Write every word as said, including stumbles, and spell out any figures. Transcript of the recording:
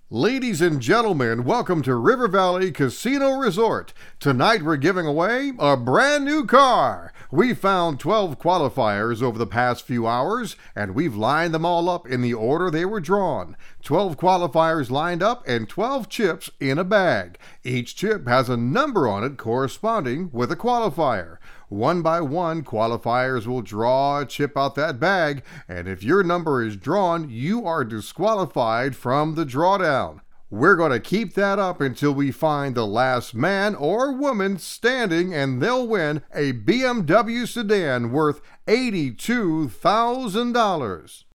Ladies and gentlemen, welcome to River Valley Casino Resort. Tonight we're giving away a brand new car. We found twelve qualifiers over the past few hours, and we've lined them all up in the order they were drawn. twelve qualifiers lined up and twelve chips in a bag. Each chip has a number on it corresponding with a qualifier. One by one, qualifiers will draw a chip out that bag, and if your number is drawn, you are disqualified from the drawdown. We're going to keep that up until we find the last man or woman standing, and they'll win a B M W sedan worth eighty-two thousand dollars.